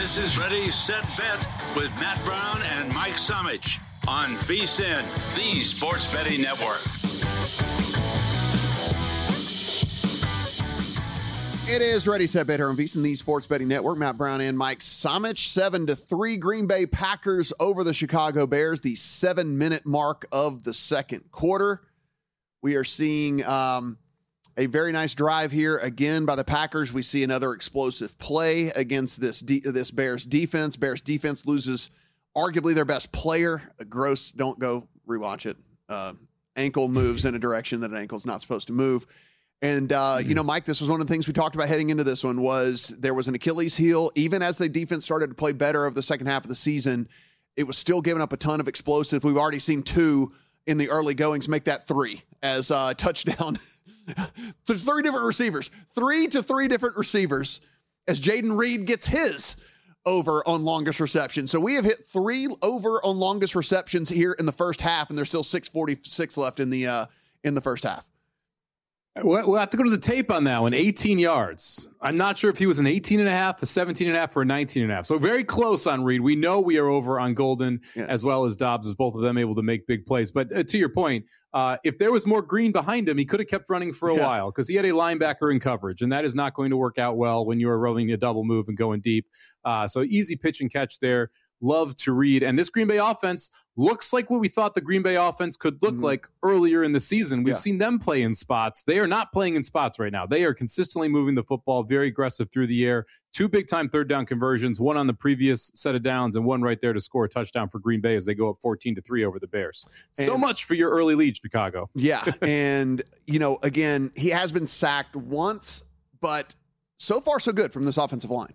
This is Ready, Set, Bet with Matt Brown and Mike Somich on VSiN, the Sports Betting Network. It is Ready, Set, Bet here on VSiN, the Sports Betting Network. Matt Brown and Mike Somich. 7-3 Green Bay Packers over the Chicago Bears, the 7-minute mark of the second quarter. We are seeing a very nice drive here again by the Packers. We see another explosive play against this Bears defense. Bears defense loses arguably their best player. Gross, don't go rewatch it. Ankle moves in a direction that an ankle's not supposed to move. And, Mike, this was one of the things we talked about heading into this one was there was an Achilles heel. Even as the defense started to play better over the second half of the season, it was still giving up a ton of explosive. We've already seen 2 in the early goings, make that 3 as a touchdown. There's 3 different receivers, 3 different receivers as Jaden Reed gets his over on longest reception. So we have hit 3 over on longest receptions here in the first half, and there's still 6:46 left in the first half. We'll have to go to the tape on that one. 18 yards. I'm not sure if he was an 18 and a half, a 17 and a half, or a 19 and a half. So very close on Reed. We know we are over on Golden as well as Dobbs, as both of them able to make big plays. But to your point, if there was more green behind him, he could have kept running for a while because he had a linebacker in coverage, and that is not going to work out well when you are rolling a double move and going deep. So easy pitch and catch there. Love to read. And this Green Bay offense looks like what we thought the Green Bay offense could look like earlier in the season. We've seen them play in spots. They are not playing in spots right now. They are consistently moving the football, very aggressive through the air. 2 big-time third-down conversions, 1 on the previous set of downs and 1 right there to score a touchdown for Green Bay as they go up 14-3 over the Bears. So much for your early lead, Chicago. Yeah, and, again, he has been sacked once, but so far so good from this offensive line.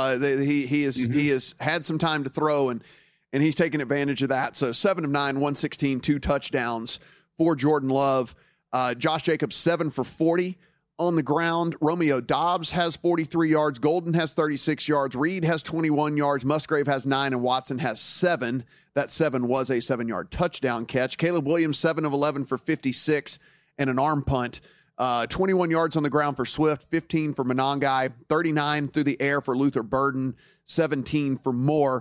He has had some time to throw, and he's taken advantage of that. So 7 of 9, 116, 2 touchdowns for Jordan Love. Josh Jacobs 7 for 40 on the ground. Romeo Dobbs has 43 yards. Golden has 36 yards. Reed has 21 yards. Musgrave has 9, and Watson has 7. That 7 was a 7-yard touchdown catch. Caleb Williams 7 of 11 for 56 and an arm punt. 21 yards on the ground for Swift, 15 for Monangai, 39 through the air for Luther Burden, 17 for Moore.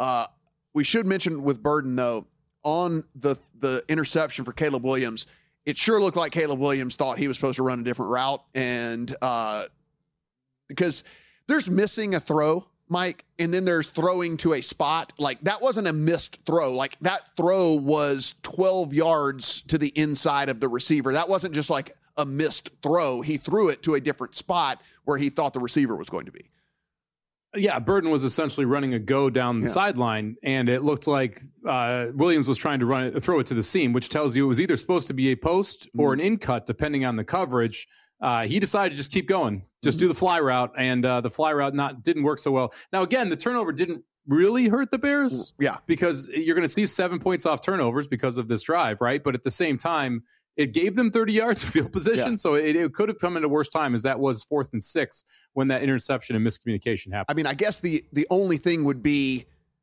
We should mention with Burden, though, on the interception for Caleb Williams, it sure looked like Caleb Williams thought he was supposed to run a different route. And because there's missing a throw, Mike, and then there's throwing to a spot. Like, that wasn't a missed throw. Like, that throw was 12 yards to the inside of the receiver. That wasn't just like a missed throw. He threw it to a different spot where he thought the receiver was going to be. Yeah, Burden was essentially running a go down the sideline, and it looked like Williams was trying to throw it to the seam, which tells you it was either supposed to be a post or an in cut, depending on the coverage. He decided to just keep going, just do the fly route, and the fly route didn't work so well. Now, again, the turnover didn't really hurt the Bears, because you're going to see 7 points off turnovers because of this drive, right? But at the same time, it gave them 30 yards of field position, so it could have come at a worse time, as that was 4th and 6 when that interception and miscommunication happened. I mean, I guess the only thing would be,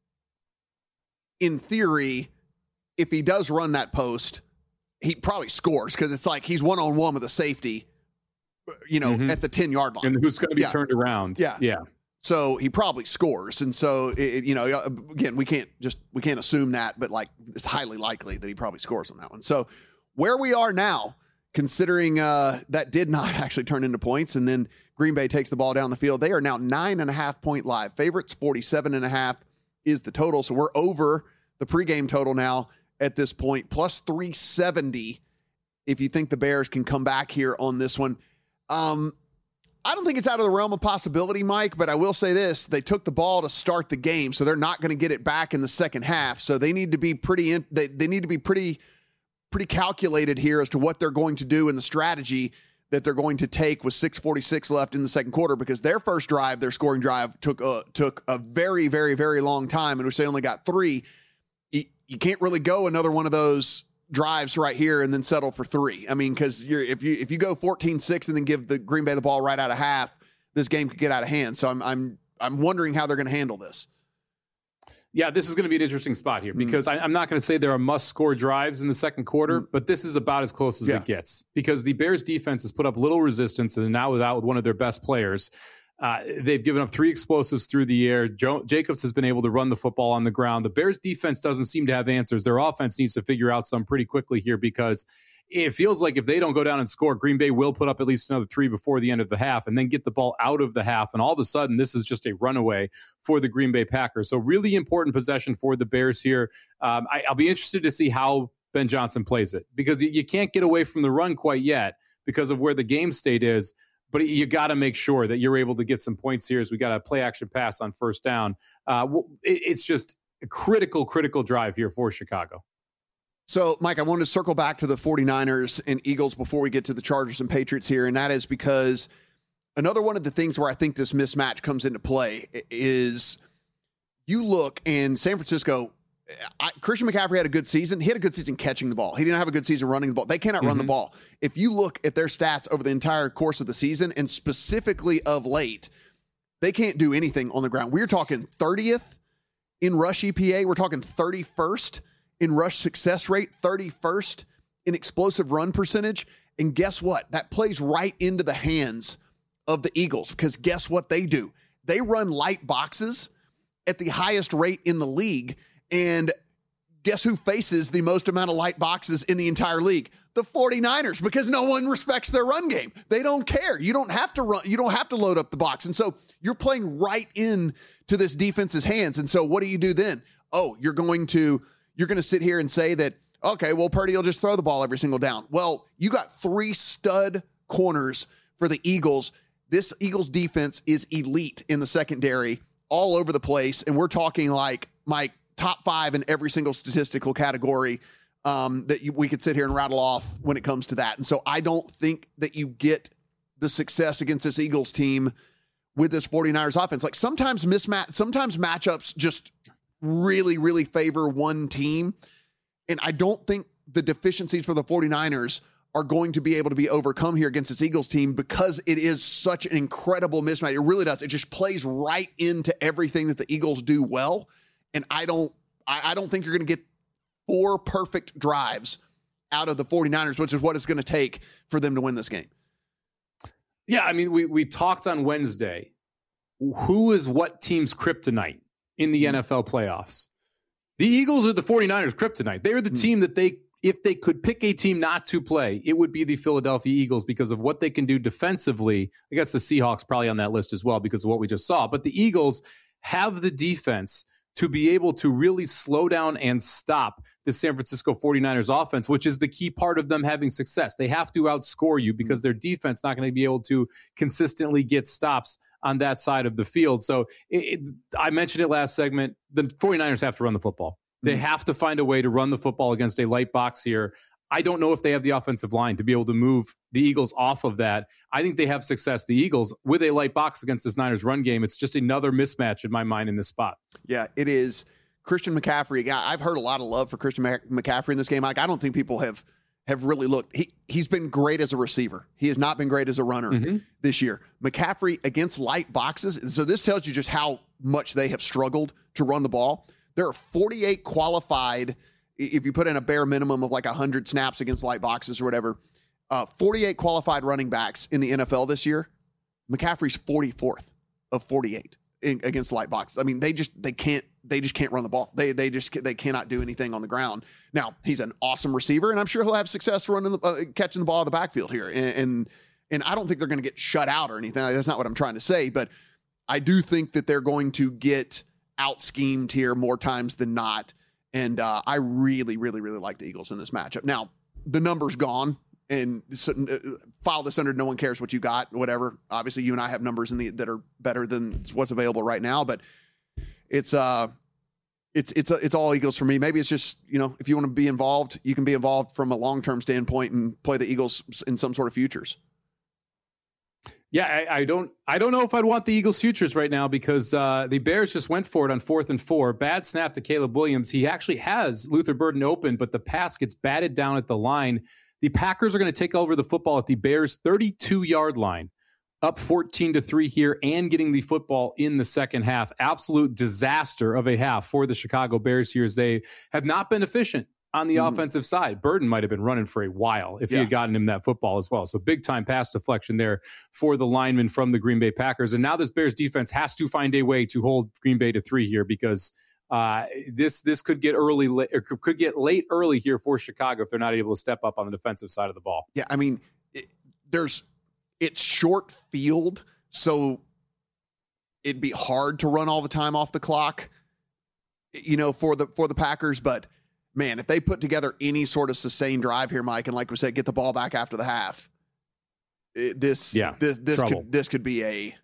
in theory, if he does run that post, he probably scores, because it's like he's one-on-one with a safety, at the 10-yard line. And who's going to be turned around. Yeah. So he probably scores. And so, again, we can't assume that, but like it's highly likely that he probably scores on that one. So where we are now, considering that did not actually turn into points, and then Green Bay takes the ball down the field, they are now 9.5-point live favorites. 47.5 is the total. So we're over the pregame total now at this point, plus 370 if you think the Bears can come back here on this one. I don't think it's out of the realm of possibility, Mike, but I will say this. They took the ball to start the game, so they're not going to get it back in the second half. So they need to be pretty calculated here as to what they're going to do in the strategy that they're going to take with 6:46 left in the second quarter, because their first drive, their scoring drive, took a very, very, very long time, in which they only got 3. You can't really go another one of those drives right here and then settle for 3. I mean, because if you go 14-6 and then give the Green Bay the ball right out of half, this game could get out of hand. So I'm wondering how they're going to handle this. Yeah, this is going to be an interesting spot here, because I'm not going to say there are must-score drives in the second quarter, but this is about as close as it gets, because the Bears defense has put up little resistance and now without one of their best players. They've given up 3 explosives through the air. Jacobs has been able to run the football on the ground. The Bears defense doesn't seem to have answers. Their offense needs to figure out some pretty quickly here, because it feels like if they don't go down and score, Green Bay will put up at least another 3 before the end of the half and then get the ball out of the half. And all of a sudden, this is just a runaway for the Green Bay Packers. So really important possession for the Bears here. I'll be interested to see how Ben Johnson plays it, because you can't get away from the run quite yet because of where the game state is. But you got to make sure that you're able to get some points here as we got a play action pass on first down. It's just a critical drive here for Chicago. So, Mike, I wanted to circle back to the 49ers and Eagles before we get to the Chargers and Patriots here. And that is because another one of the things where I think this mismatch comes into play is you look in San Francisco. Christian McCaffrey had a good season. He had a good season catching the ball. He didn't have a good season running the ball. They cannot run the ball. If you look at their stats over the entire course of the season, and specifically of late, they can't do anything on the ground. We're talking 30th in rush EPA. We're talking 31st in rush success rate, 31st in explosive run percentage. And guess what? That plays right into the hands of the Eagles, because guess what they do? They run light boxes at the highest rate in the league. And guess who faces the most amount of light boxes in the entire league? The 49ers, because no one respects their run game. They don't care. You don't have to run. You don't have to load up the box. And so you're playing right in to this defense's hands. And so what do you do then? Oh, you're going to sit here and say that, okay, well, Purdy will just throw the ball every single down. Well, you got 3 stud corners for the Eagles. This Eagles defense is elite in the secondary, all over the place. And we're talking like, Mike, top 5 in every single statistical category we could sit here and rattle off when it comes to that. And so I don't think that you get the success against this Eagles team with this 49ers offense. Like sometimes matchups just really, really favor one team. And I don't think the deficiencies for the 49ers are going to be able to be overcome here against this Eagles team, because it is such an incredible mismatch. It really does. It just plays right into everything that the Eagles do well. And I don't think you're going to get 4 perfect drives out of the 49ers, which is what it's going to take for them to win this game. Yeah, I mean, we talked on Wednesday. Who is what team's kryptonite in the NFL playoffs? The Eagles are the 49ers' kryptonite. They are the team that if they could pick a team not to play, it would be the Philadelphia Eagles, because of what they can do defensively. I guess the Seahawks probably on that list as well because of what we just saw. But the Eagles have the defense to be able to really slow down and stop the San Francisco 49ers offense, which is the key part of them having success. They have to outscore you because their defense not going to be able to consistently get stops on that side of the field. So I mentioned it last segment. The 49ers have to run the football. They have to find a way to run the football against a light box here. I don't know if they have the offensive line to be able to move the Eagles off of that. I think they have success, the Eagles, with a light box against this Niners run game. It's just another mismatch in my mind in this spot. Yeah, it is. Christian McCaffrey, I've heard a lot of love for Christian McCaffrey in this game. Like, I don't think people have really looked. He's been great as a receiver. He has not been great as a runner this year. McCaffrey against light boxes. So this tells you just how much they have struggled to run the ball. There are 48 qualified, if you put in a bare minimum of like 100 snaps against light boxes or whatever, 48 qualified running backs in the NFL this year. McCaffrey's 44th of 48 against light boxes. I mean, they just can't run the ball. They cannot do anything on the ground. Now, he's an awesome receiver, and I'm sure he'll have success catching the ball in the backfield here. And I don't think they're going to get shut out or anything. That's not what I'm trying to say, but I do think that they're going to get out schemed here more times than not. And I really, really, really like the Eagles in this matchup. Now, the number's gone, and file this under no one cares what you got, whatever. Obviously, you and I have numbers that are better than what's available right now, but it's all Eagles for me. Maybe it's just, if you want to be involved, you can be involved from a long-term standpoint and play the Eagles in some sort of futures. Yeah, I don't know if I'd want the Eagles futures right now because the Bears just went for it on 4th and 4. Bad snap to Caleb Williams. He actually has Luther Burden open, but the pass gets batted down at the line. The Packers are going to take over the football at the Bears' 32-yard line, up 14-3 here and getting the football in the second half. Absolute disaster of a half for the Chicago Bears here as they have not been efficient on the offensive side. Burden might have been running for a while if he had gotten him that football as well. So big time pass deflection there for the lineman from the Green Bay Packers. And now this Bears defense has to find a way to hold Green Bay to 3 here, because this could get could get late early here for Chicago if they're not able to step up on the defensive side of the ball. Yeah, I mean, it's short field, so it'd be hard to run all the time off the clock, for the Packers. But man, if they put together any sort of sustained drive here, Mike, and like we said, get the ball back after the half, this could be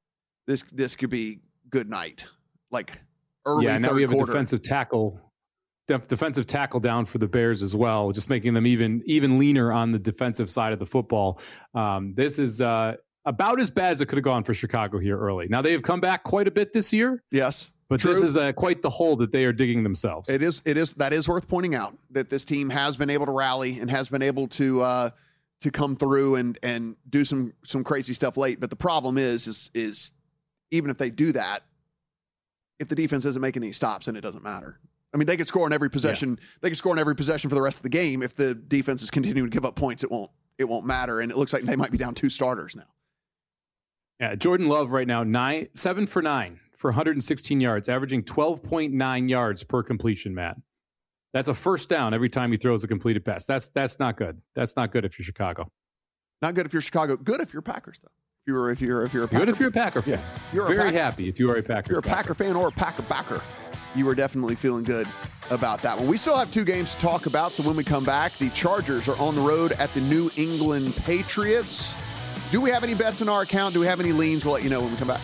good night, like early now third we have quarter. A defensive tackle down for the Bears as well, just making them even leaner on the defensive side of the football. This is about as bad as it could have gone for Chicago here early. Now they have come back quite a bit this year. Yes. But True. This is quite the hole that they are digging themselves. It is. That is worth pointing out, that this team has been able to rally and has been able to come through and do some crazy stuff late. But the problem is even if they do that, if the defense isn't making any stops, then it doesn't matter. I mean, they could score on every possession. Yeah. They could score on every possession for the rest of the game. If the defense is continuing to give up points, it won't matter. And it looks like they might be down 2 starters now. Yeah, Jordan Love right now 7 for 9 for 116 yards, averaging 12.9 yards per completion. Matt, that's a first down every time he throws a completed pass. That's not good. That's not good if you're Chicago. Not good if you're Chicago. Good if you're Packers though. If you're a Packer. Good if you're a Packer fan. Yeah. You're very happy if you are a Packers. If you're a Packer fan or a Packer backer, you are definitely feeling good about that one. We still have 2 games to talk about, so when we come back, the Chargers are on the road at the New England Patriots. Do we have any bets in our account? Do we have any leans? We'll let you know when we come back.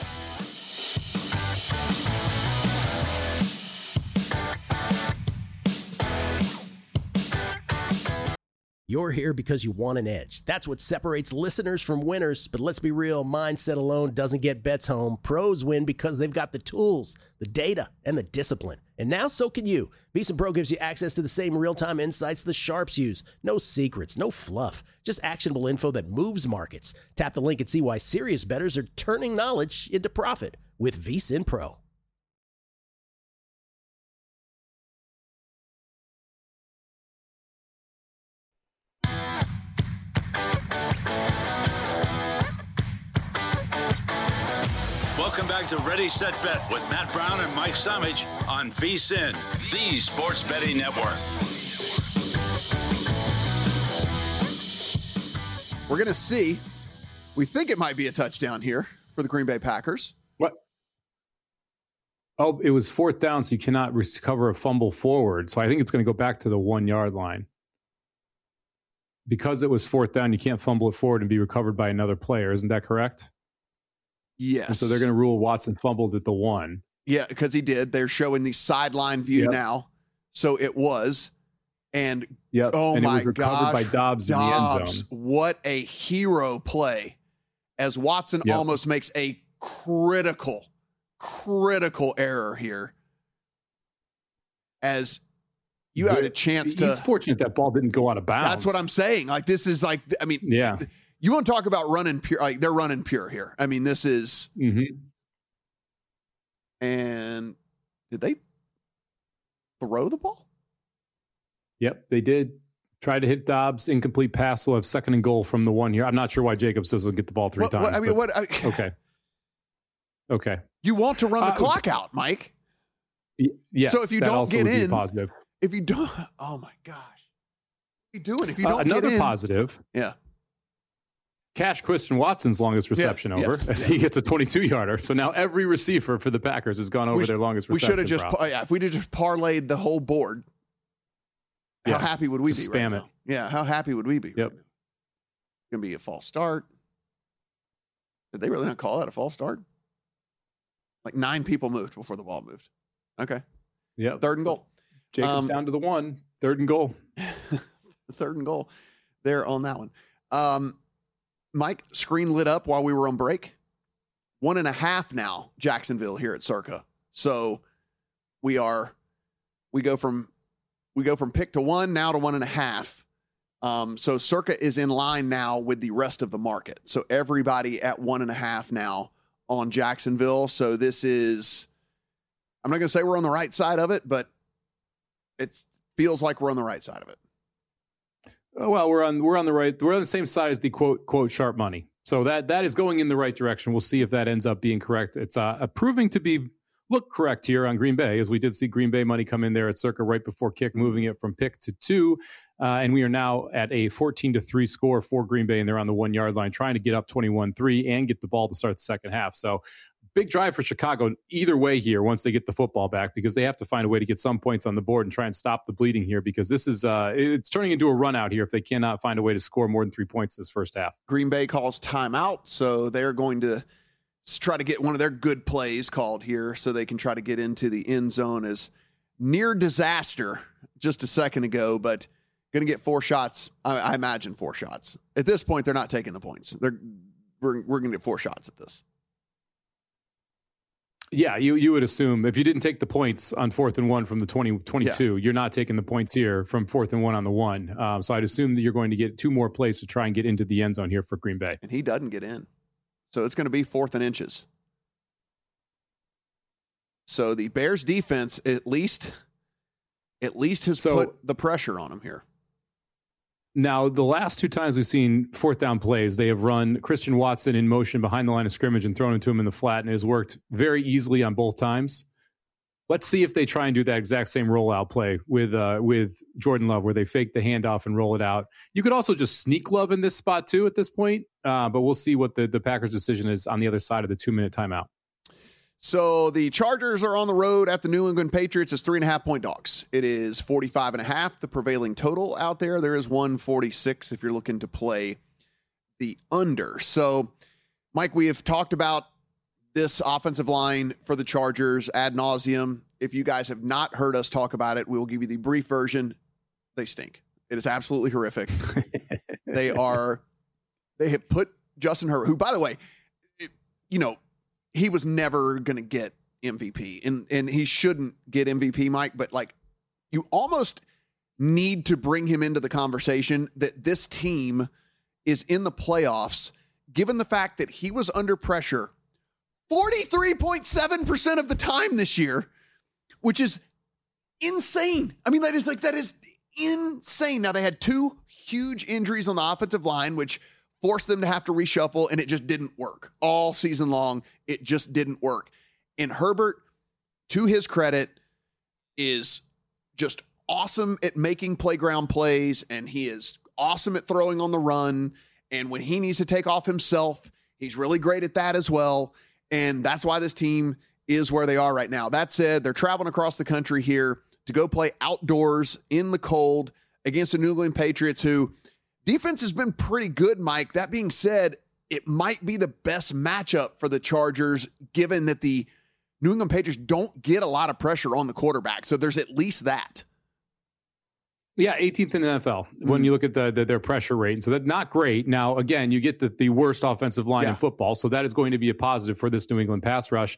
You're here because you want an edge. That's what separates listeners from winners. But let's be real, mindset alone doesn't get bets home. Pros win because they've got the tools, the data, and the discipline. And now so can you. VSiN Pro gives you access to the same real-time insights the sharps use. No secrets, no fluff, just actionable info that moves markets. Tap the link and see why serious bettors are turning knowledge into profit with VSiN Pro. Welcome back to Ready, Set, Bet with Matt Brown and Mike Somich on VSiN, the Sports Betting Network. We're going to see. We think it might be a touchdown here for the Green Bay Packers. What? Oh, it was 4th down, so you cannot recover a fumble forward. So I think it's going to go back to the 1-yard line. Because it was 4th down, you can't fumble it forward and be recovered by another player. Isn't that correct? Yes. And so they're going to rule Watson fumbled at the 1. Yeah, because he did. They're showing the sideline view now. So it was. And oh and my it was recovered by Dobbs in the end zone. What a hero play as Watson almost makes a critical error here. As you had a chance to. He's fortunate that ball didn't go out of bounds. That's what I'm saying. Like, this is like, I mean, you want to talk about running pure? Like, they're running pure here. I mean, this is. Mm-hmm. And did they throw the ball? Yep, they did. Try to hit Dobbs, incomplete pass. We'll have 2nd and goal from the 1 here. I'm not sure why Jacobs doesn't get the ball 3 times. Okay. You want to run the clock out, Mike. Yes. So if you don't get in, positive. If you don't, oh my gosh, what are you doing? If you don't another get in, positive. Yeah. Cash Christian Watson's longest reception as he gets a 22-yarder. So now every receiver for the Packers has gone over their longest reception. We should have just, if we just parlayed the whole board, how happy would we be? Spam it. Yeah, how happy would we be? Yep. Right, going to be a false start. Did they really not call that a false start? Like 9 people moved before the ball moved. Okay. Yep. 3rd and goal. Jacobs down to the 1. 3rd and goal. 3rd and goal. There on that one. Mike, screen lit up while we were on break. 1.5 now, Jacksonville here at Circa. So we go from pick to 1 now to 1.5. So Circa is in line now with the rest of the market. So everybody at 1.5 now on Jacksonville. So this is, I'm not going to say we're on the right side of it, but it feels like we're on the right side of it. Well, we're on the same side as the quote sharp money. So that is going in the right direction. We'll see if that ends up being correct. It's proving to look correct here on Green Bay, as we did see Green Bay money come in there at circa right before kick, moving it from pick to 2. And we are now at a 14-3 score for Green Bay, and they're on the 1 yard line trying to get up 21-3 and get the ball to start the second half. So big drive for Chicago either way here once they get the football back, because they have to find a way to get some points on the board and try and stop the bleeding here, because this is it's turning into a run out here if they cannot find a way to score more than 3 points this first half. Green Bay calls timeout, so they're going to try to get one of their good plays called here so they can try to get into the end zone. As near disaster just a second ago, but going to get 4 shots. I imagine 4 shots. At this point, they're not taking the points. We're going to get 4 shots at this. Yeah, you would assume if you didn't take the points on 4th and 1 from the 22, you're not taking the points here from 4th and 1 on the 1. So I'd assume that you're going to get 2 more plays to try and get into the end zone here for Green Bay. And he doesn't get in. So it's going to be 4th and inches. So the Bears defense at least has put the pressure on him here. Now, the last 2 times we've seen 4th down plays, they have run Christian Watson in motion behind the line of scrimmage and thrown it to him in the flat, and it has worked very easily on both times. Let's see if they try and do that exact same rollout play with Jordan Love, where they fake the handoff and roll it out. You could also just sneak Love in this spot too at this point, but we'll see what the Packers' decision is on the other side of the 2-minute timeout. So the Chargers are on the road at the New England Patriots as 3.5-point dogs. It is 45.5, the prevailing total out there. There is 146 if you're looking to play the under. So, Mike, we have talked about this offensive line for the Chargers ad nauseum. If you guys have not heard us talk about it, we will give you the brief version. They stink. It is absolutely horrific. They have put Justin Herbert, who, by the way, he was never going to get MVP, and he shouldn't get MVP, Mike, but like, you almost need to bring him into the conversation that this team is in the playoffs, given the fact that he was under pressure 43.7% of the time this year, which is insane. I mean, that is insane. Now, they had 2 huge injuries on the offensive line, which forced them to have to reshuffle, and it just didn't work. All season long, it just didn't work. And Herbert, to his credit, is just awesome at making playground plays, and he is awesome at throwing on the run. And when he needs to take off himself, he's really great at that as well. And that's why this team is where they are right now. That said, they're traveling across the country here to go play outdoors in the cold against the New England Patriots, who defense has been pretty good, Mike. That being said, it might be the best matchup for the Chargers, given that the New England Patriots don't get a lot of pressure on the quarterback. So there's at least that. Yeah, 18th in the NFL when you look at their pressure rate. So that's not great. Now, again, you get the worst offensive line in football. So that is going to be a positive for this New England pass rush.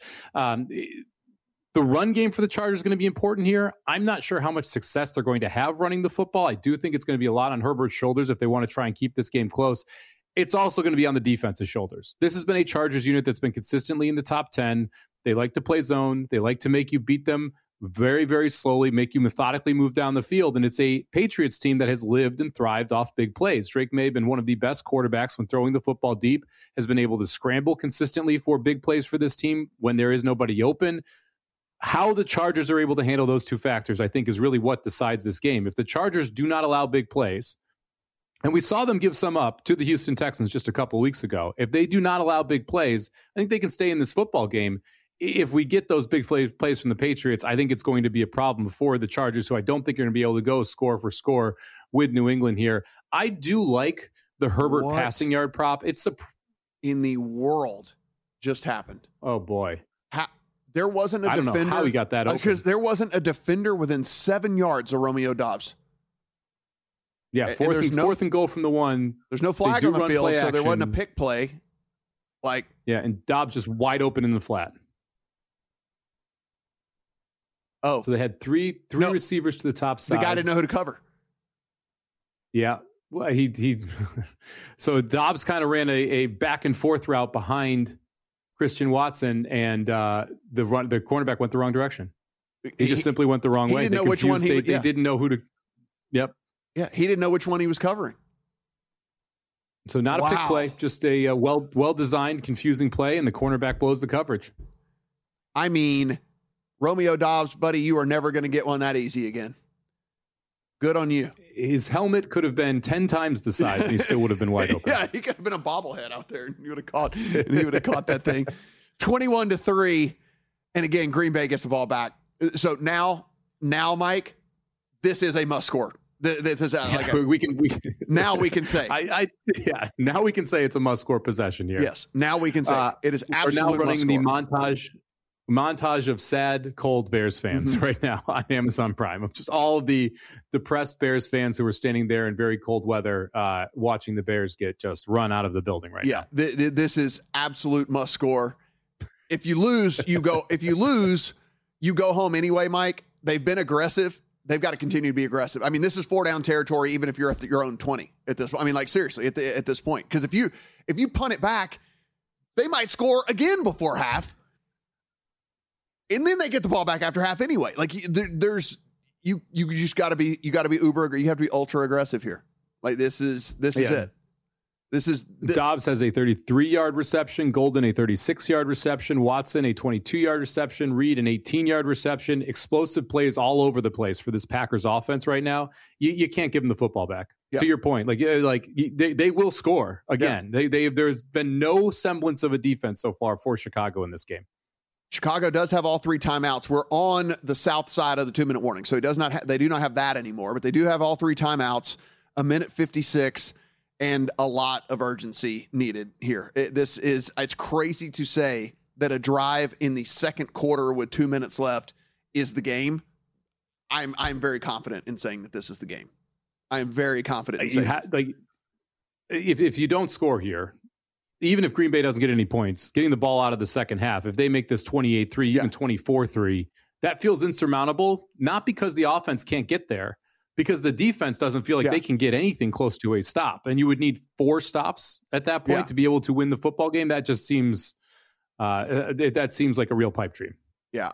The run game for the Chargers is going to be important here. I'm not sure how much success they're going to have running the football. I do think it's going to be a lot on Herbert's shoulders if they want to try and keep this game close. It's also going to be on the defense's shoulders. This has been a Chargers unit that's been consistently in the top 10. They like to play zone. They like to make you beat them very, very slowly, make you methodically move down the field. And it's a Patriots team that has lived and thrived off big plays. Drake May has been one of the best quarterbacks when throwing the football deep, has been able to scramble consistently for big plays for this team when there is nobody open. How the Chargers are able to handle those 2 factors, I think, is really what decides this game. If the Chargers do not allow big plays, and we saw them give some up to the Houston Texans just a couple of weeks ago, if they do not allow big plays, I think they can stay in this football game. If we get those big plays from the Patriots, I think it's going to be a problem for the Chargers, who I don't think are going to be able to go score for score with New England here. I do like the Herbert passing yard prop. It's in the world just happened. Oh, boy. There wasn't a defender. I don't know how he got that open. Because there wasn't a defender within 7 yards of Romeo Doubs. Yeah, fourth and goal from the 1. There's no flag on the field, so there wasn't a pick play. And Doubs just wide open in the flat. Oh. So they had three receivers to the top side. The guy didn't know who to cover. Yeah. Well, he so Doubs kind of ran a back and forth route behind Christian Watson, and the cornerback went the wrong direction. He just simply went the wrong way. Didn't know which one they didn't know who to. Yep. Yeah, he didn't know which one he was covering. So not a pick play, just a well-designed, confusing play, and the cornerback blows the coverage. I mean, Romeo Doubs, buddy, you are never going to get one that easy again. Good on you. His helmet could have been 10 times the size, and he still would have been wide open. Yeah, he could have been a bobblehead out there, and he would have caught that thing. 21-3, and again, Green Bay gets the ball back. So now, Mike, this is a must score. This is now we can say. Now we can say it's a must score possession here. Yes, now we can say it is absolutely. We're now running the montage of sad, cold Bears fans right now on Amazon Prime of just all of the depressed Bears fans who are standing there in very cold weather, watching the Bears get just run out of the building right now. Yeah, this is absolute must score. If you lose, you go. If you lose, you go home anyway, Mike. They've been aggressive. They've got to continue to be aggressive. I mean, this is 4-down territory, even if you're at your own 20 at this point. I mean, like seriously, at this point, because if you punt it back, they might score again before half, and then they get the ball back after half anyway. Like you just got to be uber. You have to be ultra aggressive here. Like this is it. Doubs has a 33-yard reception, Golden a 36-yard reception, Watson a 22-yard reception, Reed an 18-yard reception. Explosive plays all over the place for this Packers offense right now. You can't give them the football back. Yep. To your point, they will score again. Yep. There's been no semblance of a defense so far for Chicago in this game. Chicago does have all 3 timeouts. We're on the south side of the 2-minute warning, so they do not have that anymore. But they do have all 3 timeouts. A minute 56. And a lot of urgency needed here. It's crazy to say that a drive in the second quarter with 2 minutes left is the game. I'm very confident in saying that this is the game. I am very confident in saying if you don't score here, even if Green Bay doesn't get any points, getting the ball out of the second half, if they make this 28-3, even 24-3, that feels insurmountable, not because the offense can't get there, because the defense doesn't feel like they can get anything close to a stop. And you would need 4 stops at that point to be able to win the football game. That just seems that seems like a real pipe dream. Yeah,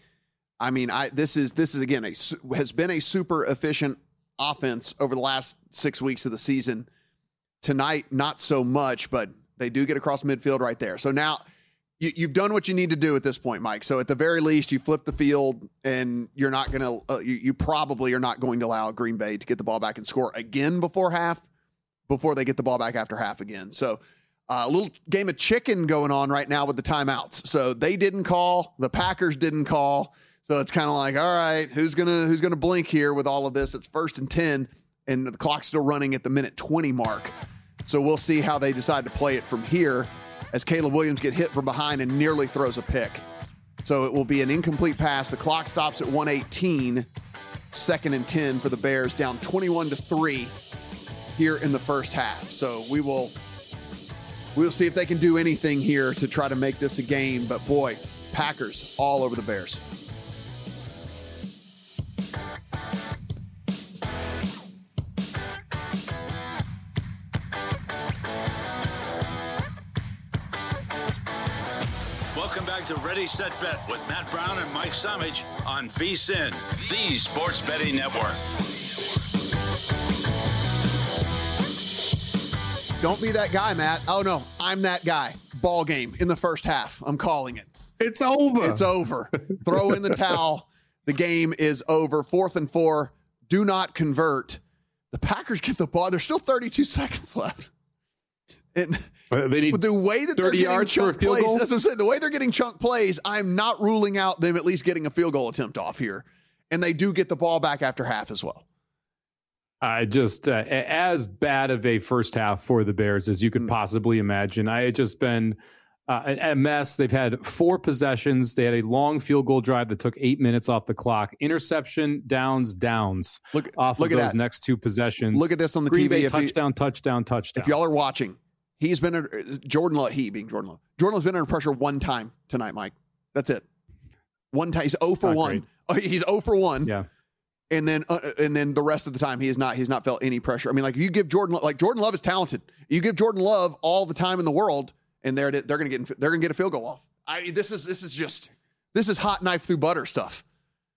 this is again has been a super efficient offense over the last 6 weeks of the season. Tonight, not so much, but they do get across midfield right there. So now you've done what you need to do at this point, Mike. So at the very least, you flip the field, and you're not going to. You probably are not going to allow Green Bay to get the ball back and score again before they get the ball back after half again. So a little game of chicken going on right now with the timeouts. So they didn't call, the Packers didn't call. So it's kind of like, all right, who's gonna blink here with all of this? It's 1st and 10, and the clock's still running at the minute 20 mark. So we'll see how they decide to play it from here, as Caleb Williams get hit from behind and nearly throws a pick. So it will be an incomplete pass. The clock stops at 1:18, 2nd and 10 for the Bears, down 21-3 here in the first half. So we'll see if they can do anything here to try to make this a game. But boy, Packers all over the Bears. Welcome back to Ready, Set, Bet with Matt Brown and Mike Samich on VSiN, the Sports Betting Network. Don't be that guy, Matt. Oh, no, I'm that guy. Ball game in the first half. I'm calling it. It's over. It's over. Throw in the towel. The game is over. 4th and 4. Do not convert. The Packers get the ball. There's still 32 seconds left. And they need the way that 30 yards for a field goal. That's what I'm saying. The way they're getting chunk plays, I'm not ruling out them at least getting a field goal attempt off here. And they do get the ball back after half as well. As bad of a first half for the Bears as you could possibly imagine. I had just been a mess. They've had 4 possessions. They had a long field goal drive that took 8 minutes off the clock. Interception, downs look of at those that. next 2 possessions. Look at this on the Green TV. Bay, touchdown. If y'all are watching, he's been Jordan Love. Jordan Love's been under pressure 1 time tonight, Mike. That's it. 1 time. He's 0 for 1. He's 0 for 1. Yeah. And then the rest of the time he's not felt any pressure. I mean, like you give Jordan Love is talented. You give Jordan Love all the time in the world, and they're going to get a field goal off. This is hot knife through butter stuff.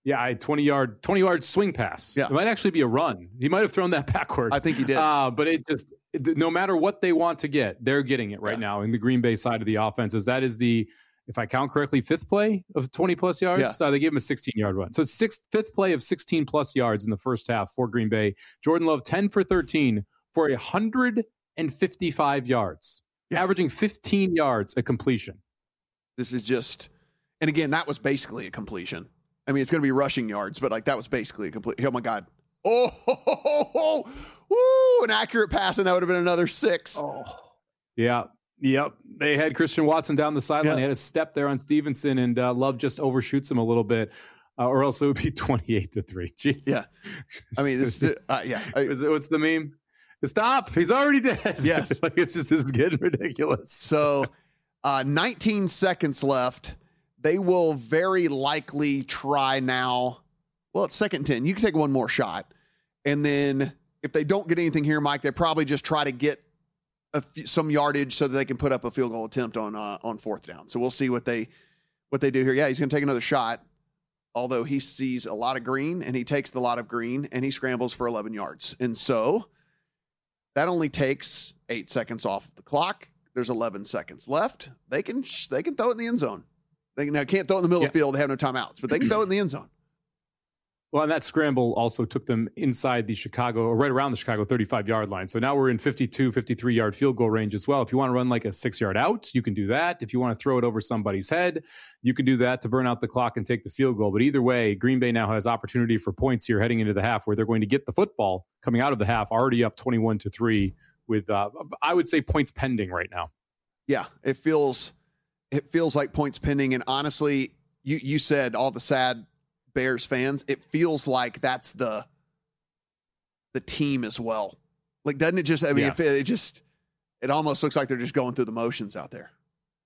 Yeah, 20-yard swing pass. Yeah. It might actually be a run. He might have thrown that backward. I think he did. But no matter what they want to get, they're getting it right now in the Green Bay side of the offense. That is the, if I count correctly, fifth play of 20-plus yards. Yeah. They gave him a 16-yard run. So it's fifth play of 16-plus yards in the first half for Green Bay. Jordan Love, 10 for 13 for 155 yards, averaging 15 yards a completion. This is just, and again, that was basically a completion. I mean, it's going to be rushing yards, but like that was basically a complete. Oh my God! An accurate pass, and that would have been another 6. Oh, yeah, yep. They had Christian Watson down the sideline. Yeah. They had a step there on Stevenson, and Love just overshoots him a little bit, or else it would be 28-3. Jeez. Yeah, I mean, what's the meme? Stop! He's already dead. Yes, like this is getting ridiculous. So, 19 seconds left. They will very likely try now. Well, it's 2nd and 10. You can take one more shot. And then if they don't get anything here, Mike, they probably just try to get some yardage so that they can put up a field goal attempt on 4th down. So we'll see what they do here. Yeah, he's going to take another shot, although he sees a lot of green, and he takes the lot of green, and he scrambles for 11 yards. And so that only takes 8 seconds off the clock. There's 11 seconds left. They can throw it in the end zone. They can't throw it in the middle of the field. They have no timeouts, but they can throw it in the end zone. Well, and that scramble also took them inside the Chicago, or right around the Chicago 35-yard line. So now we're in 52, 53-yard field goal range as well. If you want to run like a 6-yard out, you can do that. If you want to throw it over somebody's head, you can do that to burn out the clock and take the field goal. But either way, Green Bay now has opportunity for points here heading into the half, where they're going to get the football coming out of the half, already up 21-3 with, I would say, points pending right now. Yeah, it feels like points pending. And honestly, you said all the sad Bears fans, it feels like that's the team as well. Like, doesn't it just, I mean, it almost looks like they're just going through the motions out there.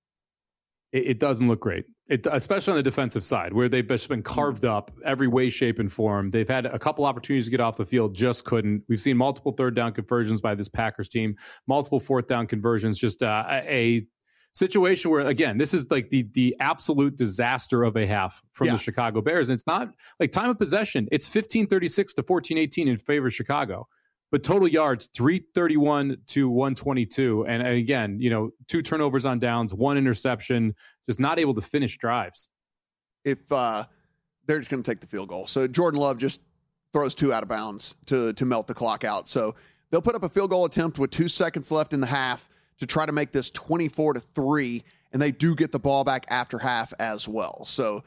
It doesn't look great, especially on the defensive side, where they've just been carved up every way, shape, and form. They've had a couple opportunities to get off the field, just couldn't. We've seen multiple 3rd down conversions by this Packers team, multiple 4th down conversions, just a situation where, again, this is like the absolute disaster of a half from the Chicago Bears. And it's not like time of possession. It's 15-36 to 14-18 in favor of Chicago. But total yards, 331 to 122. And again, 2 turnovers on downs, 1 interception, just not able to finish drives. If they're just going to take the field goal. So Jordan Love just throws 2 out of bounds to melt the clock out. So they'll put up a field goal attempt with 2 seconds left in the half to try to make this 24-3. And they do get the ball back after half as well. So,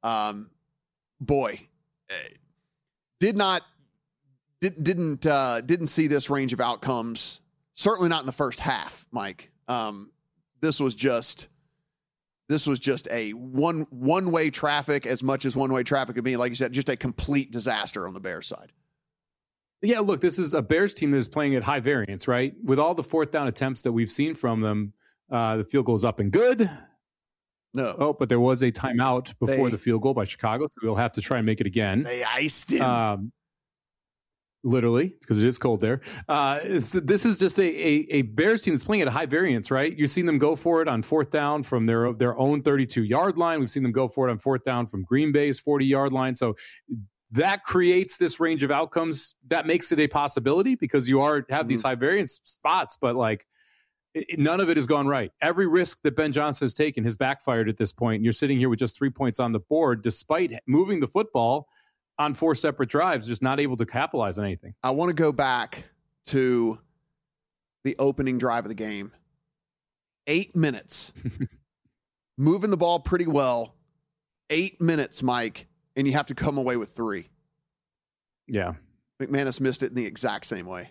didn't see this range of outcomes. Certainly not in the first half, Mike. This was just a one-way traffic, as much as one-way traffic could be. Like you said, just a complete disaster on the Bears side. Yeah, look, this is a Bears team that is playing at high variance, right? With all the 4th down attempts that we've seen from them, the field goal is up and good. No. Oh, but there was a timeout before the field goal by Chicago, so we'll have to try and make it again. They iced him. Literally, because it is cold there. This is just a Bears team that's playing at a high variance, right? You've seen them go for it on 4th down from their own 32-yard line. We've seen them go for it on 4th down from Green Bay's 40-yard line. So that creates this range of outcomes that makes it a possibility, because you have these high variance spots, but like none of it has gone right. Every risk that Ben Johnson has taken has backfired at this point. And you're sitting here with just 3 points on the board, despite moving the football on 4 separate drives, just not able to capitalize on anything. I want to go back to the opening drive of the game. 8 minutes. Moving the ball pretty well. 8 minutes, Mike, and you have to come away with 3. Yeah. McManus missed it in the exact same way.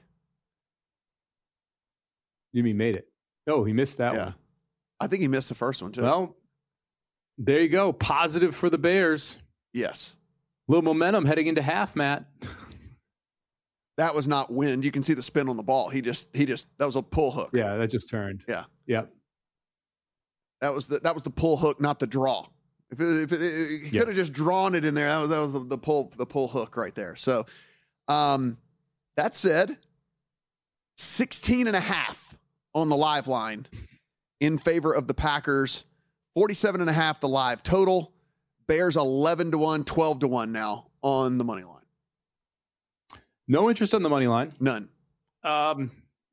You mean made it? No, he missed that one. I think he missed the first one, too. Well, there you go. Positive for the Bears. Yes. A little momentum heading into half, Matt. That was not wind. You can see the spin on the ball. He just that was a pull hook. Yeah, that just turned. Yeah. Yep. That was the pull hook, not the draw. If he could have just drawn it in there, that was the pull hook right there. So, that said, 16.5 on the live line in favor of the Packers, 47.5 the live total. Bears 11-1, 12-1 now on the money line. No interest on the money line. None. To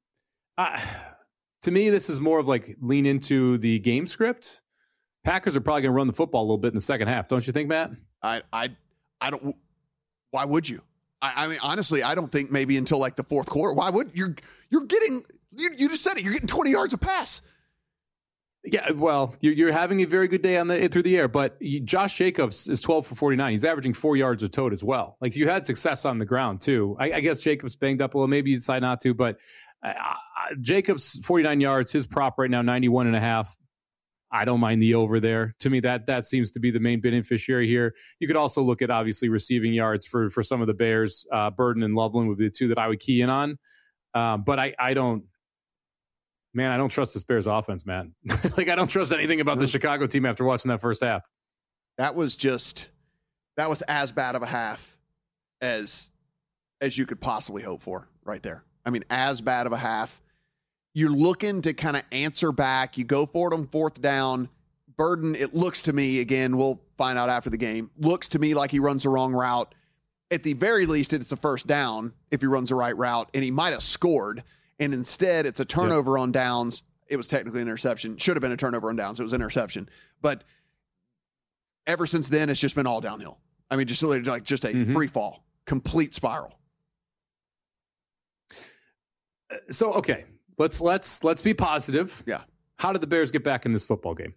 me, this is more of like lean into the game script. Packers are probably going to run the football a little bit in the second half, don't you think, Matt? I don't. Why would you? I mean, honestly, I don't think maybe until like the fourth quarter. Why would you're getting? You just said it. You're getting 20 yards a pass. Yeah, well, you're having a very good day through the air, but Josh Jacobs is 12 for 49. He's averaging 4 yards a tote as well. Like, you had success on the ground too. I guess Jacobs banged up a little. Maybe you decide not to, but Jacobs 49 yards. His prop right now 91.5. I don't mind the over there. To me, that seems to be the main beneficiary here. You could also look at obviously receiving yards for some of the Bears. Burden and Loveland would be the two that I would key in on. But I don't. Man, I don't trust this Bears offense, man. Like, I don't trust anything about the Chicago team after watching that first half. That was as bad of a half as you could possibly hope for right there. I mean, as bad of a half. You're looking to kind of answer back. You go for it on fourth down. Burden, it looks to me, again, we'll find out after the game, looks to me like he runs the wrong route. At the very least, it's a first down if he runs the right route, and he might have scored. And instead, it's a turnover on downs. It was technically an interception. Should have been a turnover on downs. It was an interception. But ever since then, it's just been all downhill. I mean, just a free fall, complete spiral. So, okay, let's be positive. Yeah. How did the Bears get back in this football game?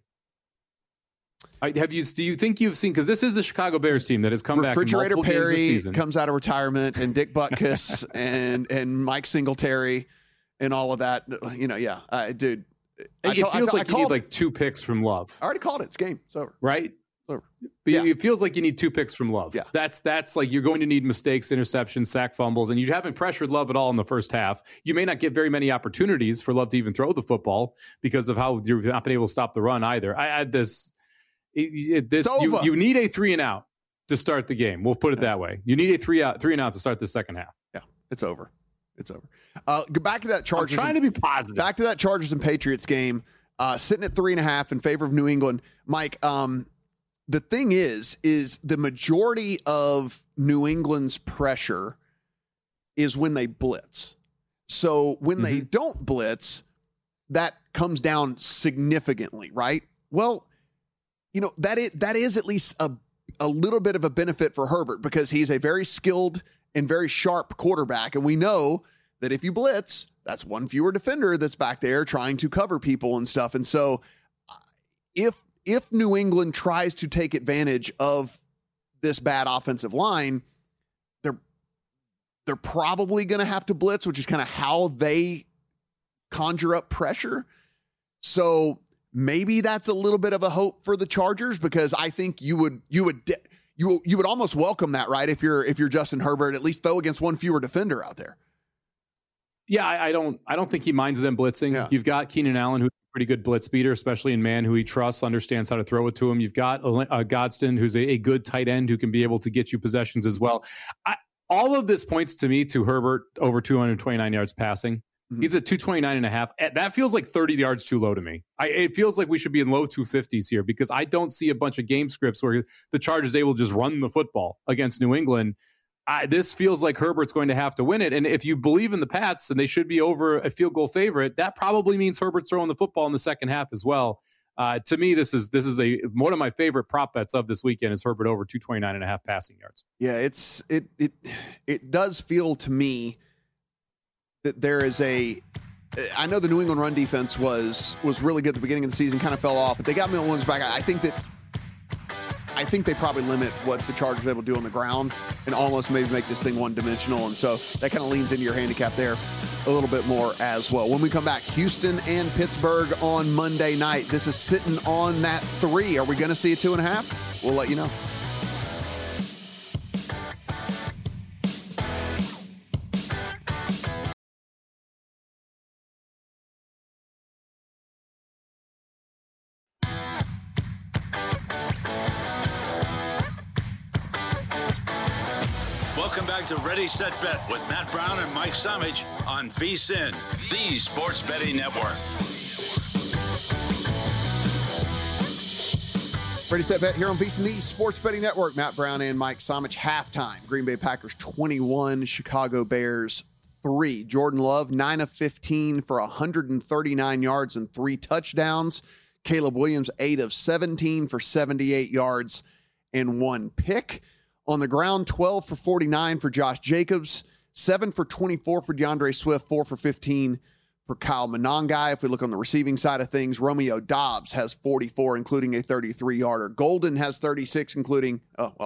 Do you think you've seen, because this is a Chicago Bears team that has come back in multiple games this season. Comes out of retirement, and Dick Butkus and Mike Singletary and all of that, dude. It feels like you need like 2 picks from Love. I already called it. It's game. It's over. Right? It's over. But it feels like you need 2 picks from Love. Yeah. That's like you're going to need mistakes, interceptions, sack fumbles, and you haven't pressured Love at all in the first half. You may not get very many opportunities for Love to even throw the football because of how you've not been able to stop the run either. I had this. You need a 3-and-out to start the game. We'll put it that way. You need a 3-and-out to start the second half. Yeah, it's over. It's over. Go back to that Chargers. I'm trying to be positive. Back to that Chargers and Patriots game. Sitting at 3.5 in favor of New England. Mike, the thing is the majority of New England's pressure is when they blitz. So when they don't blitz, that comes down significantly, right? Well, that is at least a little bit of a benefit for Herbert because he's a very skilled and very sharp quarterback. And we know that if you blitz, that's one fewer defender that's back there trying to cover people and stuff. And so if New England tries to take advantage of this bad offensive line, they're probably going to have to blitz, which is kind of how they conjure up pressure. So maybe that's a little bit of a hope for the Chargers because I think you would almost welcome that, right? If you're Justin Herbert, at least throw against one fewer defender out there. Yeah, I don't think he minds them blitzing. Yeah. You've got Keenan Allen, who's a pretty good blitz beater, especially in man, who he trusts, understands how to throw it to him. You've got Godston, who's a good tight end who can be able to get you possessions as well. All of this points to me to Herbert over 229 yards passing. Mm-hmm. He's at 229.5. That feels like 30 yards too low to me. It feels like we should be in low 250s here because I don't see a bunch of game scripts where the Chargers able to just run the football against New England. This feels like Herbert's going to have to win it. And if you believe in the Pats and they should be over a field goal favorite, that probably means Herbert's throwing the football in the second half as well. To me, this is one of my favorite prop bets of this weekend is Herbert over 229.5 passing yards. Yeah, it does feel to me that there is I know the New England run defense was really good at the beginning of the season, kind of fell off, but they got Milton Williams back. I think they probably limit what the Chargers are able to do on the ground and almost maybe make this thing one-dimensional. And so that kind of leans into your handicap there a little bit more as well. When we come back, Houston and Pittsburgh on Monday night. This is sitting on that 3. Are we going to see a 2.5? We'll let you know. Welcome back to Ready, Set, Bet with Matt Brown and Mike Samich on VSiN, the Sports Betting Network. Ready, set, bet here on VSiN, the Sports Betting Network. Matt Brown and Mike Somich. Halftime. Green Bay Packers 21, Chicago Bears 3. Jordan Love 9 of 15 for 139 yards and 3 touchdowns. Caleb Williams 8 of 17 for 78 yards and 1 pick. On the ground, 12 for 49 for Josh Jacobs, 7 for 24 for DeAndre Swift, 4 for 15 for Kyle Monangai. If we look on the receiving side of things, Romeo Doubs has 44, including a 33-yarder. Golden has 36, including,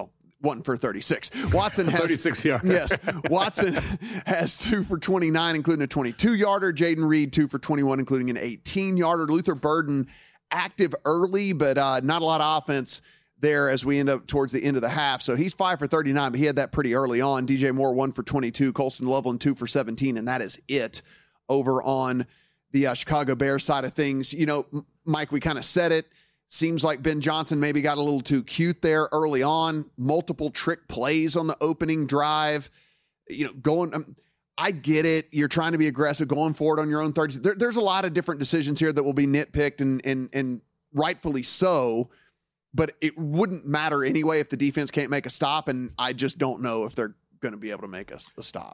1 for 36. Watson has 36 yards. Yes. Watson has 2 for 29, including a 22-yarder. Jaden Reed, 2 for 21, including an 18-yarder. Luther Burden, active early, but not a lot of offense there as we end up towards the end of the half. So he's 5 for 39, but he had that pretty early on. DJ Moore, 1 for 22. Colston Loveland, 2 for 17, and that is it over on the Chicago Bears side of things. You know, Mike, we kind of said it. Seems like Ben Johnson maybe got a little too cute there early on. Multiple trick plays on the opening drive. You know, going, I get it. You're trying to be aggressive, going forward on your own 30. There's a lot of different decisions here that will be nitpicked and rightfully so, but it wouldn't matter anyway if the defense can't make a stop, and I just don't know if they're going to be able to make a stop.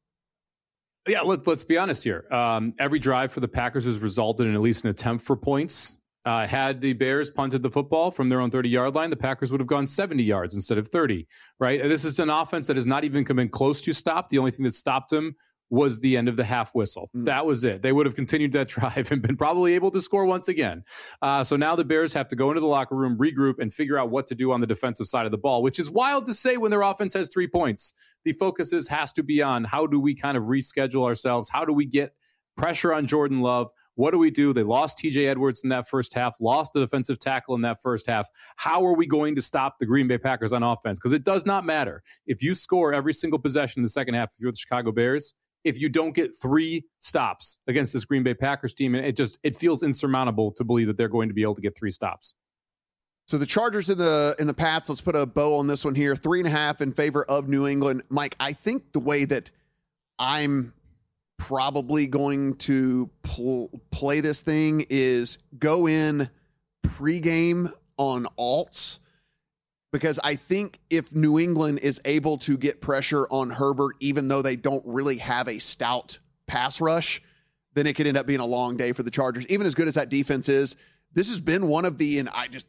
Yeah, let's be honest here. Every drive for the Packers has resulted in at least an attempt for points. Had the Bears punted the football from their own 30-yard line, the Packers would have gone 70 yards instead of 30, right? And this is an offense that has not even come in close to stop. The only thing that stopped them was the end of the half whistle. That was it. They would have continued that drive and been probably able to score once again. So now the Bears have to go into the locker room, regroup, and figure out what to do on the defensive side of the ball, which is wild to say when their offense has 3 points. The focus has to be on how do we kind of reschedule ourselves? How do we get pressure on Jordan Love? What do we do? They lost TJ Edwards in that first half, lost the defensive tackle in that first half. How are we going to stop the Green Bay Packers on offense? Because it does not matter. If you score every single possession in the second half, if you're the Chicago Bears, if you don't get 3 stops against this Green Bay Packers team, and it feels insurmountable to believe that they're going to be able to get 3 stops. So the Chargers in the Pats, let's put a bow on this one here. 3.5 in favor of New England. Mike, I think the way that I'm probably going to play this thing is go in pregame on alts, because I think if New England is able to get pressure on Herbert, even though they don't really have a stout pass rush, then it could end up being a long day for the Chargers. Even as good as that defense is, this has been one of the, and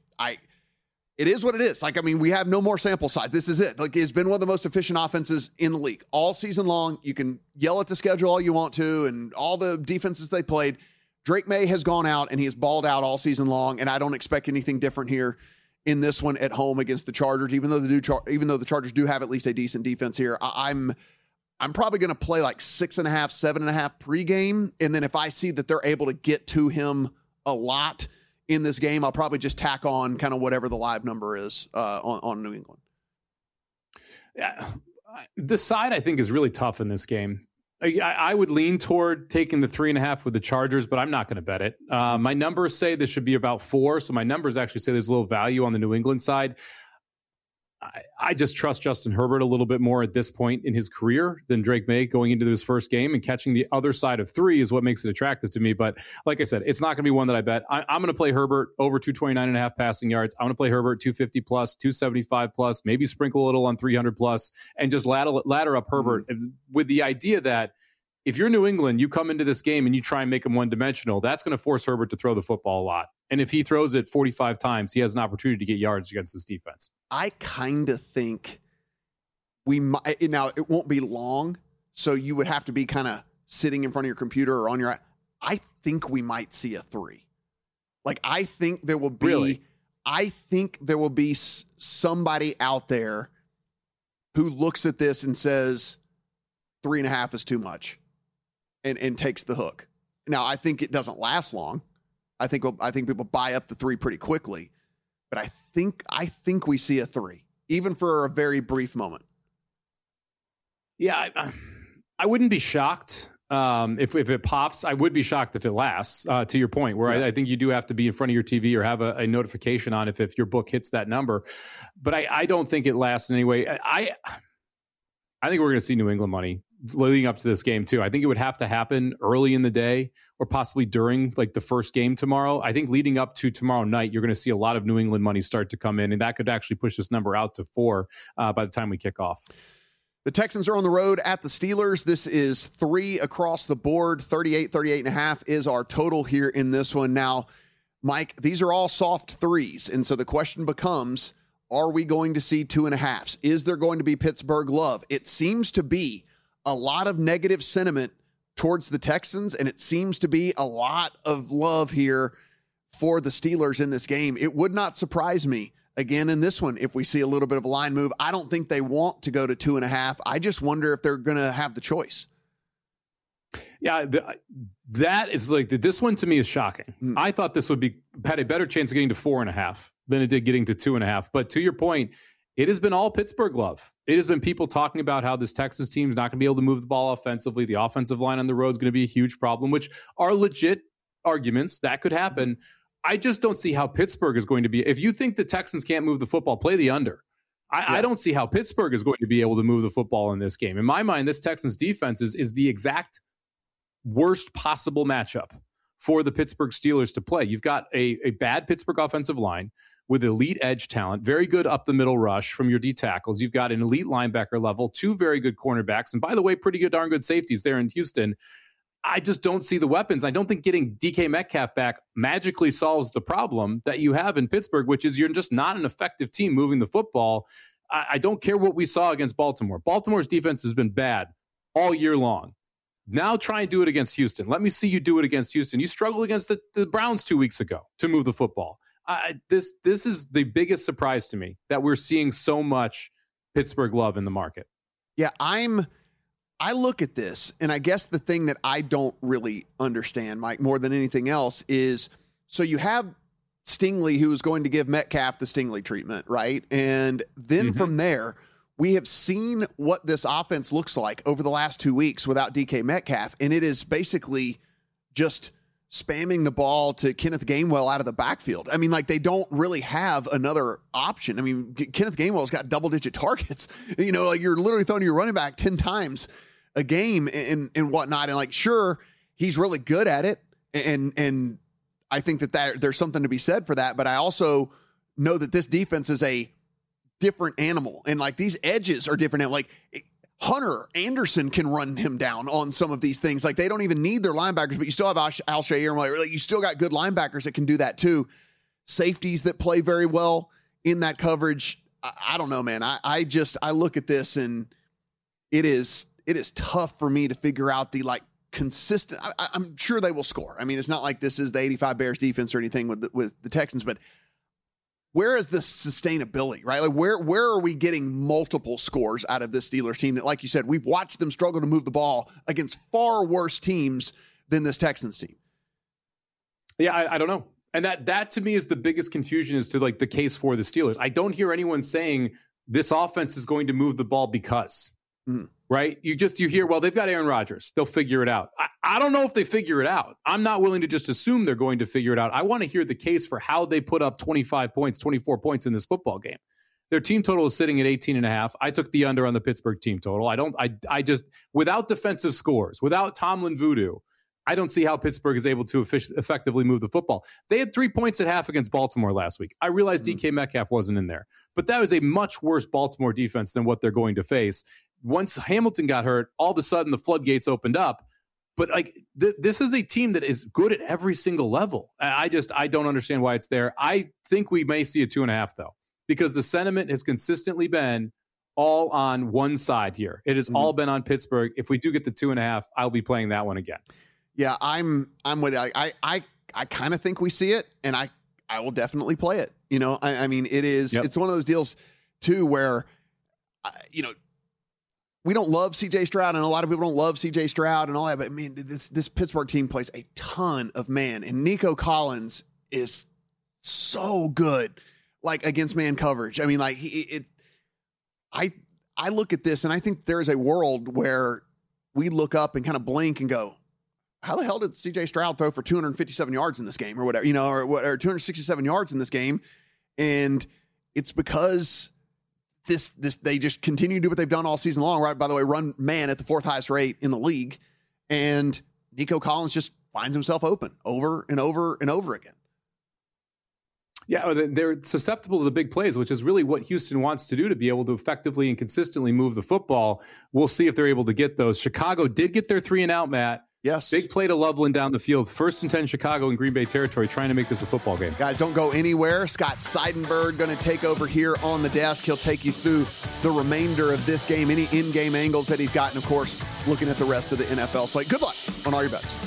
it is what it is. Like, I mean, we have no more sample size. This is it. Like, it's been one of the most efficient offenses in the league all season long. You can yell at the schedule all you want to and all the defenses they played. Drake May has gone out and he has balled out all season long, and I don't expect anything different here in this one at home against the Chargers, even though the Chargers do have at least a decent defense here. I'm probably going to play like 6.5, 7.5 pregame, and then if I see that they're able to get to him a lot in this game, I'll probably just tack on kind of whatever the live number is on New England. Yeah, the side I think is really tough in this game. I would lean toward taking the 3.5 with the Chargers, but I'm not going to bet it. My numbers say this should be about 4, so my numbers actually say there's a little value on the New England side. I just trust Justin Herbert a little bit more at this point in his career than Drake May going into his first game, and catching the other side of 3 is what makes it attractive to me. But like I said, it's not going to be one that I bet. I'm going to play Herbert over 229.5 passing yards. I'm going to play Herbert 250 plus, 275 plus, maybe sprinkle a little on 300 plus, and just ladder up Herbert with the idea that if you're New England, you come into this game and you try and make him one-dimensional, that's going to force Herbert to throw the football a lot. And if he throws it 45 times, he has an opportunity to get yards against this defense. I kind of think we might. Now, it won't be long, so you would have to be kind of sitting in front of your computer or on your. I think we might see a 3. Like, I think there will be. Really? I think there will be somebody out there who looks at this and says 3.5 is too much, and takes the hook. Now, I think it doesn't last long. I think people buy up the 3 pretty quickly, but I think we see a 3, even for a very brief moment. Yeah, I wouldn't be shocked if it pops. I would be shocked if it lasts. To your point, where I think you do have to be in front of your TV or have a notification on if your book hits that number. But I don't think it lasts in any way. I think we're going to see New England money leading up to this game too. I think it would have to happen early in the day or possibly during like the first game tomorrow. I think leading up to tomorrow night, you're going to see a lot of New England money start to come in, and that could actually push this number out to 4 by the time we kick off. The Texans are on the road at the Steelers. This is 3 across the board. 38.5 is our total here in this one. Now, Mike, these are all soft threes. And so the question becomes, are we going to see 2.5s? Is there going to be Pittsburgh love? It seems to be a lot of negative sentiment towards the Texans, and it seems to be a lot of love here for the Steelers in this game. It would not surprise me, again, in this one, if we see a little bit of a line move. I don't think they want to go to 2.5. I just wonder if they're going to have the choice. Yeah, that is like, this one to me is shocking. I thought this would had a better chance of getting to 4.5 than it did getting to 2.5. But to your point, it has been all Pittsburgh love. It has been people talking about how this Texas team is not going to be able to move the ball offensively. The offensive line on the road is going to be a huge problem, which are legit arguments. That could happen. I just don't see how Pittsburgh is going to be. If you think the Texans can't move the football, play the under. I don't see how Pittsburgh is going to be able to move the football in this game. In my mind, this Texans defense is the exact worst possible matchup for the Pittsburgh Steelers to play. You've got a bad Pittsburgh offensive line with elite edge talent, very good up the middle rush from your D tackles. You've got an elite linebacker level, 2 very good cornerbacks, and by the way, pretty good, darn good safeties there in Houston. I just don't see the weapons. I don't think getting DK Metcalf back magically solves the problem that you have in Pittsburgh, which is you're just not an effective team moving the football. I don't care what we saw against Baltimore. Baltimore's defense has been bad all year long. Now try and do it against Houston. Let me see you do it against Houston. You struggled against the Browns 2 weeks ago to move the football. This is the biggest surprise to me, that we're seeing so much Pittsburgh love in the market. Yeah, I look at this, and I guess the thing that I don't really understand, Mike, more than anything else is, so you have Stingley, who is going to give Metcalf the Stingley treatment, right? And then from there, we have seen what this offense looks like over the last 2 weeks without DK Metcalf, and it is basically just spamming the ball to Kenneth Gainwell out of the backfield. I mean, like, they don't really have another option. I mean, Kenneth Gainwell's got double-digit targets. You know, like, you're literally throwing your running back 10 times a game and whatnot. And, like, sure, he's really good at it, and I think that there's something to be said for that. But I also know that this defense is a different animal, and like these edges are different. Like Hunter Anderson can run him down on some of these things. Like, they don't even need their linebackers, but you still have Al-Shaair, and like you still got good linebackers that can do that too. Safeties that play very well in that coverage. I don't know, man. I look at this, and it is tough for me to figure out the like consistent. I'm sure they will score. I mean, it's not like this is the 85 Bears defense or anything with the Texans, but where is the sustainability, right? Like, where are we getting multiple scores out of this Steelers team that, like you said, we've watched them struggle to move the ball against far worse teams than this Texans team? Yeah, I don't know. And that to me is the biggest confusion as to like the case for the Steelers. I don't hear anyone saying this offense is going to move the ball because, right? You hear, well, they've got Aaron Rodgers. They'll figure it out. I don't know if they figure it out. I'm not willing to just assume they're going to figure it out. I want to hear the case for how they put up 25 points, 24 points in this football game. Their team total is sitting at 18.5. I took the under on the Pittsburgh team total. I just, without defensive scores, without Tomlin voodoo, I don't see how Pittsburgh is able to effectively move the football. They had 3 points at half against Baltimore last week. I realized DK Metcalf wasn't in there, but that was a much worse Baltimore defense than what they're going to face. Once Hamilton got hurt, all of a sudden the floodgates opened up. But like this is a team that is good at every single level. I don't understand why it's there. I think we may see a 2.5 though, because the sentiment has consistently been all on one side here. It has all been on Pittsburgh. If we do get the 2.5, I'll be playing that one again. Yeah, I'm with you. I kind of think we see it, and I will definitely play it. You know, I mean, it's one of those deals too where, you know, we don't love CJ Stroud, and a lot of people don't love CJ Stroud and all that, but I mean, this Pittsburgh team plays a ton of man, and Nico Collins is so good, like against man coverage. I mean, like I look at this, and I think there is a world where we look up and kind of blink and go, how the hell did CJ Stroud throw for 257 yards in this game or whatever, you know, or 267 yards in this game? And it's because they just continue to do what they've done all season long, right? By the way, run man at the 4th highest rate in the league. And Nico Collins just finds himself open over and over and over again. Yeah, they're susceptible to the big plays, which is really what Houston wants to do to be able to effectively and consistently move the football. We'll see if they're able to get those. Chicago did get their 3-and-out, Matt. Yes. Big play to Loveland down the field. 1st and 10 Chicago in Green Bay territory, trying to make this a football game. Guys, don't go anywhere. Scott Seidenberg going to take over here on the desk. He'll take you through the remainder of this game, any in-game angles that he's got, and, of course, looking at the rest of the NFL slate. Good luck on all your bets.